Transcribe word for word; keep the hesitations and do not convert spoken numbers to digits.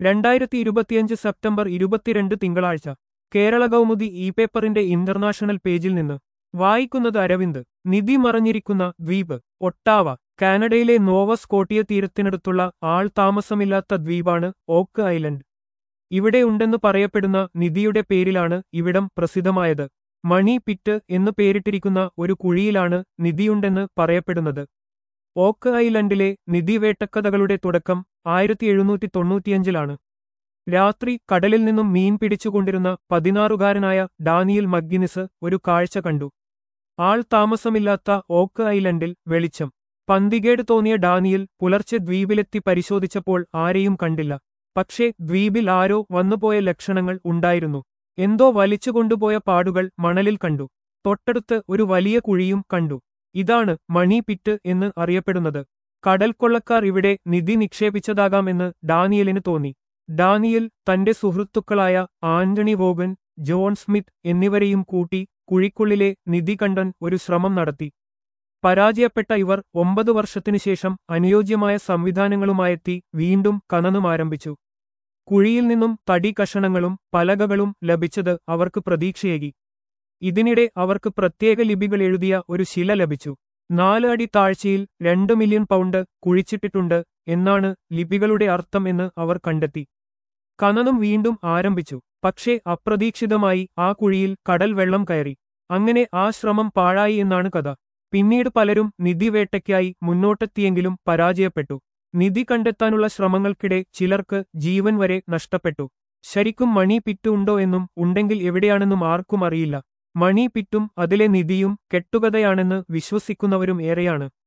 രണ്ടായിരത്തി ഇരുപത്തിയഞ്ച് സെപ്റ്റംബർ ഇരുപത്തിരണ്ട് തിങ്കളാഴ്ച കേരള കൗമുദി ഇ പേപ്പറിന്റെ ഇന്റർനാഷണൽ പേജിൽ നിന്ന് വായിക്കുന്നത് അരവിന്ദ്. നിധി മറഞ്ഞിരിക്കുന്ന ദ്വീപ് ഒട്ടാവ. കാനഡയിലെ നോവ സ്കോട്ടിയ തീരത്തിനടുത്തുള്ള ആൾ താമസമില്ലാത്ത ദ്വീപാണ് ഓക്ക് ഐലൻഡ്. ഇവിടെ ഉണ്ടെന്ന് പറയപ്പെടുന്ന നിധിയുടെ പേരിലാണ് ഇവിടം പ്രസിദ്ധമായത്. മണി പിറ്റ് എന്ന് പേരിട്ടിരിക്കുന്ന ഒരു കുഴിയിലാണ് നിധിയുണ്ടെന്ന് പറയപ്പെടുന്നത്. ഓക്ക് ഐലൻഡിലെ നിധി വേട്ടക്കഥകളുടെ തുടക്കം ആയിരത്തി എഴുന്നൂറ്റി തൊണ്ണൂറ്റിയഞ്ചിലാണ്. രാത്രി കടലിൽ നിന്നും മീൻ പിടിച്ചുകൊണ്ടിരുന്ന പതിനാറുകാരനായ ഡാനിയൽ മഗ്ഗിനിസ് ഒരു കാഴ്ച കണ്ടു. ആൾ താമസമില്ലാത്ത ഓക്ക് ഐലൻഡിൽ വെളിച്ചം. പന്തികേട് തോന്നിയ ഡാനിയൽ പുലർച്ചെ ദ്വീപിലെത്തി പരിശോധിച്ചപ്പോൾ ആരെയും കണ്ടില്ല. പക്ഷേ ദ്വീപിൽ ആരോ വന്നുപോയ ലക്ഷണങ്ങൾ ഉണ്ടായിരുന്നു. എന്തോ വലിച്ചുകൊണ്ടുപോയ പാടുകൾ മണലിൽ കണ്ടു. തൊട്ടടുത്ത് ഒരു വലിയ കുഴിയും കണ്ടു. ഇതാണ് മണി പിറ്റ് എന്ന് അറിയപ്പെടുന്നത്. കടൽക്കൊള്ളക്കാർ ഇവിടെ നിധി നിക്ഷേപിച്ചതാകാമെന്ന് ഡാനിയലിന് തോന്നി. ഡാനിയൽ തന്റെ സുഹൃത്തുക്കളായ ആന്റണി വോഗൻ, ജോൺ സ്മിത്ത് എന്നിവരെയും കൂട്ടി കുഴിക്കുള്ളിലെ നിധി കണ്ടെൻ ഒരു ശ്രമം നടത്തി. പരാജയപ്പെട്ട ഇവർ ഒമ്പത് വർഷത്തിനുശേഷം അനുയോജ്യമായ സംവിധാനങ്ങളുമായെത്തി വീണ്ടും ഖനനം ആരംഭിച്ചു. കുഴിയിൽ നിന്നും തടി കഷണങ്ങളും പലകകളും ലഭിച്ചത് അവർക്ക് പ്രതീക്ഷയേകി. ഇതിനിടെ അവർക്ക് പ്രത്യേക ലിപികൾ എഴുതിയ ഒരു ശില ലഭിച്ചു. നാല് അടി താഴ്ചയിൽ രണ്ട് മില്യൺ പൗണ്ട് കുഴിച്ചിട്ടിട്ടുണ്ട് എന്നാണ് ലിപികളുടെ അർത്ഥം എന്ന് അവർ കണ്ടെത്തി. ഖനനം വീണ്ടും ആരംഭിച്ചു. പക്ഷേ അപ്രതീക്ഷിതമായി ആ കുഴിയിൽ കടൽ വെള്ളം കയറി. അങ്ങനെ ആ ശ്രമം പാഴായി എന്നാണ് കഥ. പിന്നീട് പലരും നിധി വേട്ടയ്ക്കായി മുന്നോട്ടെത്തിയെങ്കിലും പരാജയപ്പെട്ടു. നിധി കണ്ടെത്താനുള്ള ശ്രമങ്ങൾക്കിടെ ചിലർക്ക് ജീവൻ വരെ നഷ്ടപ്പെട്ടു. ശരിക്കും മണി പിറ്റ് ഉണ്ടോ എന്നും ഉണ്ടെങ്കിൽ എവിടെയാണെന്നും ആർക്കും അറിയില്ല. മണി പിറ്റും അതിലെ നിധിയും കെട്ടുകഥയാണെന്ന് വിശ്വസിക്കുന്നവരും ഏറെയാണ്.